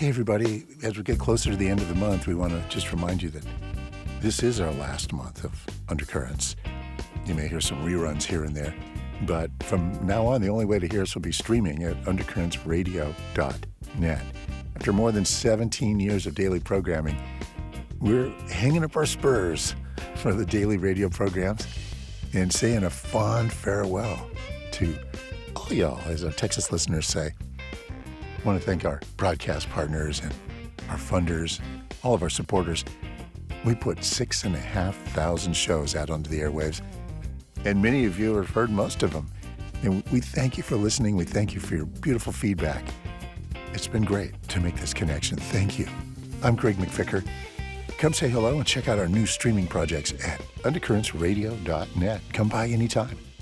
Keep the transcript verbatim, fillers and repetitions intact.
Hey, everybody, as we get closer to the end of the month, we want to just remind you that this is our last month of Undercurrents. You may hear some reruns here and there, but from now on, the only way to hear us will be streaming at undercurrents radio dot net. After more than seventeen years of daily programming, we're hanging up our spurs for the daily radio programs and saying a fond farewell to all y'all, as our Texas listeners say. I want to thank our broadcast partners and our funders, all of our supporters. We put six and a half thousand shows out onto the airwaves, and many of you have heard most of them. And we thank you for listening. We thank you for your beautiful feedback. It's been great to make this connection. Thank you. I'm Greg McVicker. Come say hello and check out our new streaming projects at undercurrents radio dot net. Come by anytime.